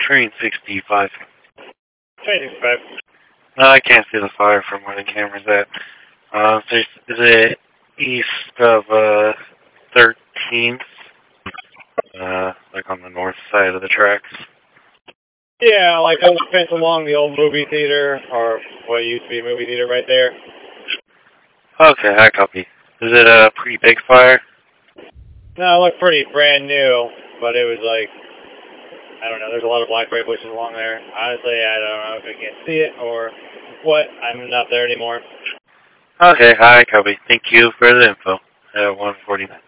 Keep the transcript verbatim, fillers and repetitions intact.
Train sixty-five. Train sixty-five. No, I can't see the fire from where the camera's at. Uh, is it east of uh, thirteenth? Uh, like on the north side of the tracks? Yeah, like on the fence along the old movie theater, or what used to be a movie theater right there. Okay, I copy. Is it a pretty big fire? No, it looked pretty brand new, but it was like, I don't know, there's a lot of blackberry bushes along there. Honestly, I don't know if I can't see it or what. I'm not there anymore. Okay, I copy. Thank you for the info. Uh, one forty-nine.